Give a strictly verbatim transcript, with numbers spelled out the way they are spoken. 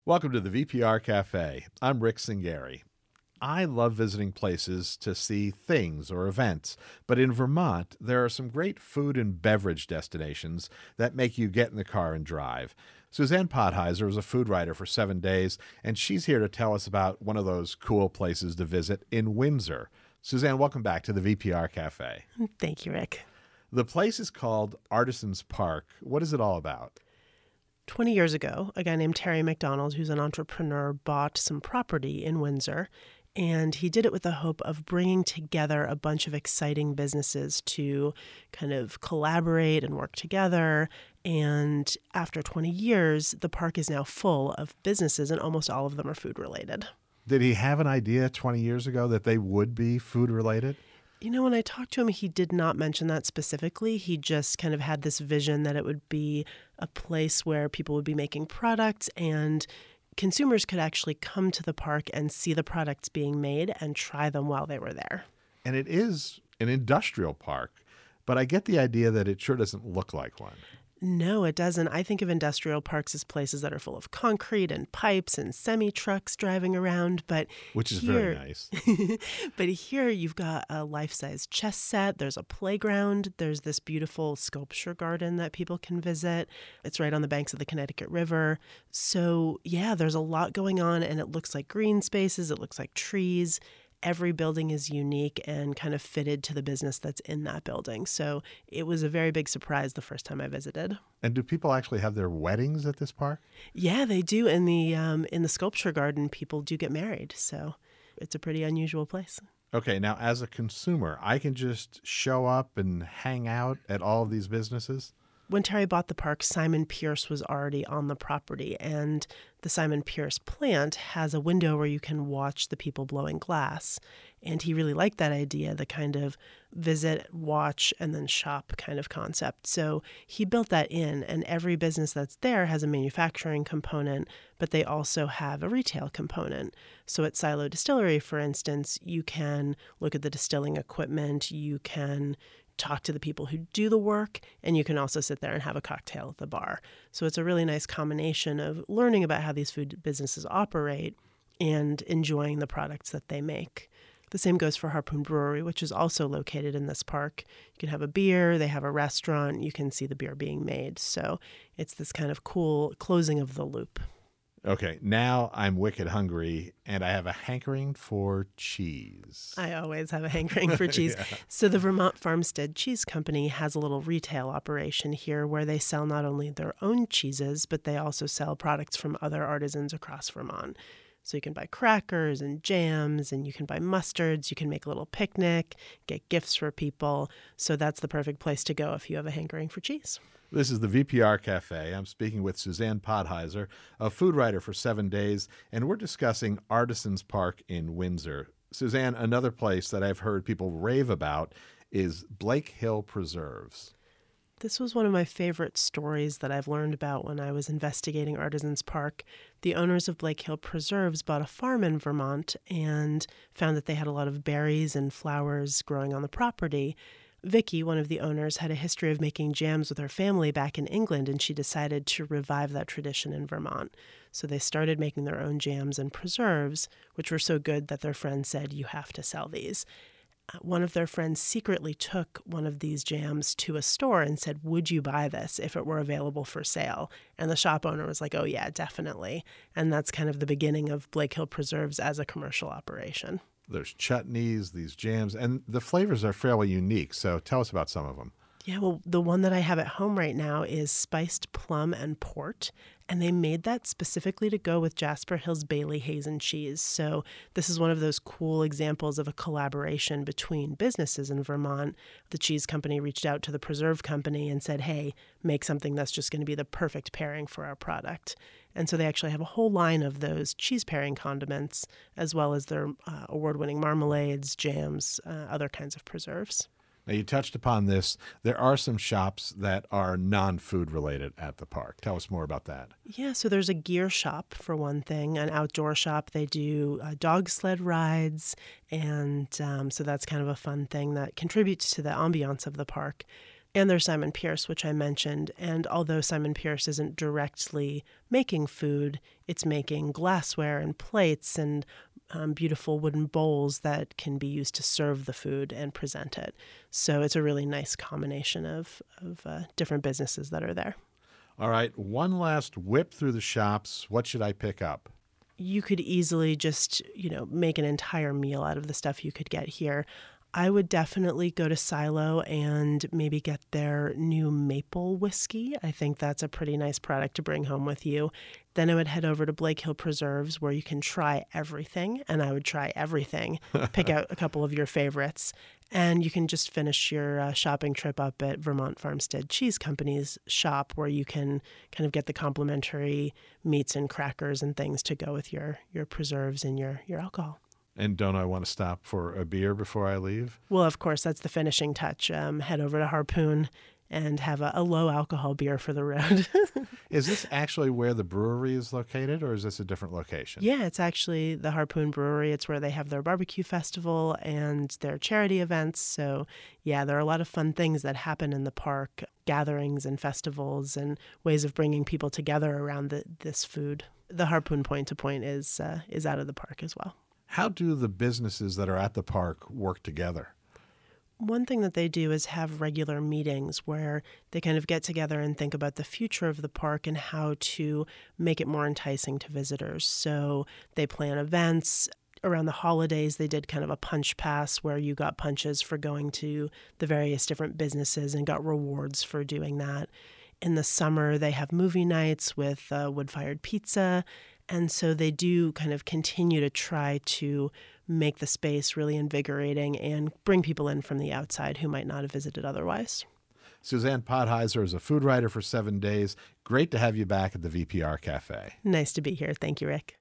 Welcome to the V P R Cafe. I'm Rick Singari. I love visiting places to see things or events, but in Vermont, there are some great food and beverage destinations that make you get in the car and drive. Suzanne Podheiser is a food writer for Seven Days, and she's here to tell us about one of those cool places to visit in Windsor. Suzanne, welcome back to the V P R Cafe. Thank you, Rick. The place is called Artisans Park. What is it all about? twenty years ago, a guy named Terry McDonald, who's an entrepreneur, bought some property in Windsor, and he did it with the hope of bringing together a bunch of exciting businesses to kind of collaborate and work together. And after twenty years, the park is now full of businesses, and almost all of them are food related. Did he have an idea twenty years ago that they would be food related? You know, when I talked to him, he did not mention that specifically. He just kind of had this vision that it would be a place where people would be making products and consumers could actually come to the park and see the products being made and try them while they were there. And it is an industrial park, but I get the idea that it sure doesn't look like one. No, it doesn't. I think of industrial parks as places that are full of concrete and pipes and semi-trucks driving around, but Which is here, very nice. But here you've got a life-size chess set, there's a playground, there's this beautiful sculpture garden that people can visit. It's right on the banks of the Connecticut River. So yeah, there's a lot going on, and it looks like green spaces, it looks like trees. Every building is unique and kind of fitted to the business that's in that building. So it was a very big surprise the first time I visited. And do people actually have their weddings at this park? Yeah, they do. In the um, in the sculpture garden, people do get married. So it's a pretty unusual place. Okay, now as a consumer, I can just show up and hang out at all of these businesses? When Terry bought the park, Simon Pierce was already on the property, and the Simon Pierce plant has a window where you can watch the people blowing glass. And he really liked that idea, the kind of visit, watch, and then shop kind of concept. So he built that in, and every business that's there has a manufacturing component, but they also have a retail component. So at Silo Distillery, for instance, you can look at the distilling equipment, you can talk to the people who do the work, and you can also sit there and have a cocktail at the bar. So it's a really nice combination of learning about how these food businesses operate and enjoying the products that they make. The same goes for Harpoon Brewery, which is also located in this park. You can have a beer, they have a restaurant, you can see the beer being made. So it's this kind of cool closing of the loop. Okay, now I'm wicked hungry, and I have a hankering for cheese. I always have a hankering for cheese. yeah. So the Vermont Farmstead Cheese Company has a little retail operation here where they sell not only their own cheeses, but they also sell products from other artisans across Vermont. So you can buy crackers and jams, and you can buy mustards, you can make a little picnic, get gifts for people. So that's the perfect place to go if you have a hankering for cheese. This is the V P R Cafe. I'm speaking with Suzanne Podheiser, a food writer for Seven Days, and we're discussing Artisans Park in Windsor. Suzanne, another place that I've heard people rave about is Blake Hill Preserves. This was one of my favorite stories that I've learned about when I was investigating Artisans Park. The owners of Blake Hill Preserves bought a farm in Vermont and found that they had a lot of berries and flowers growing on the property. Vicky, one of the owners, had a history of making jams with her family back in England, and she decided to revive that tradition in Vermont. So they started making their own jams and preserves, which were so good that their friends said, "You have to sell these." One of their friends secretly took one of these jams to a store and said, "Would you buy this if it were available for sale?" And the shop owner was like, "Oh yeah, definitely." And that's kind of the beginning of Blake Hill Preserves as a commercial operation. There's chutneys, these jams, and the flavors are fairly unique. So tell us about some of them. Yeah, well, the one that I have at home right now is spiced plum and port, and they made that specifically to go with Jasper Hill's Bailey Hazen cheese. So this is one of those cool examples of a collaboration between businesses in Vermont. The cheese company reached out to the preserve company and said, "Hey, make something that's just going to be the perfect pairing for our product." And so they actually have a whole line of those cheese pairing condiments, as well as their uh, award-winning marmalades, jams, uh, other kinds of preserves. Now, you touched upon this. There are some shops that are non-food related at the park. Tell us more about that. Yeah, so there's a gear shop, for one thing, an outdoor shop. They do uh, dog sled rides, and um, so that's kind of a fun thing that contributes to the ambiance of the park. And there's Simon Pierce, which I mentioned. And although Simon Pierce isn't directly making food, it's making glassware and plates and um, beautiful wooden bowls that can be used to serve the food and present it. So it's a really nice combination of, of uh, different businesses that are there. All right, one last whip through the shops. What should I pick up? You could easily just, you know, make an entire meal out of the stuff you could get here. I would definitely go to Silo and maybe get their new maple whiskey. I think that's a pretty nice product to bring home with you. Then I would head over to Blake Hill Preserves where you can try everything, and I would try everything. Pick out a couple of your favorites, and you can just finish your uh, shopping trip up at Vermont Farmstead Cheese Company's shop where you can kind of get the complimentary meats and crackers and things to go with your, your preserves and your, your alcohol. And don't I want to stop for a beer before I leave? Well, of course, that's the finishing touch. Um, head over to Harpoon and have a, a low alcohol beer for the road. Is this actually where the brewery is located, or is this a different location? Yeah, it's actually the Harpoon Brewery. It's where they have their barbecue festival and their charity events. So, yeah, there are a lot of fun things that happen in the park, gatherings and festivals and ways of bringing people together around the, this food. The Harpoon Point to Point is uh, is out of the park as well. How do the businesses that are at the park work together? One thing that they do is have regular meetings where they kind of get together and think about the future of the park and how to make it more enticing to visitors. So they plan events. Around the holidays, they did kind of a punch pass where you got punches for going to the various different businesses and got rewards for doing that. In the summer, they have movie nights with uh, wood-fired pizza. And so they do kind of continue to try to make the space really invigorating and bring people in from the outside who might not have visited otherwise. Suzanne Podheiser is a food writer for Seven Days. Great to have you back at the V P R Cafe. Nice to be here. Thank you, Rick.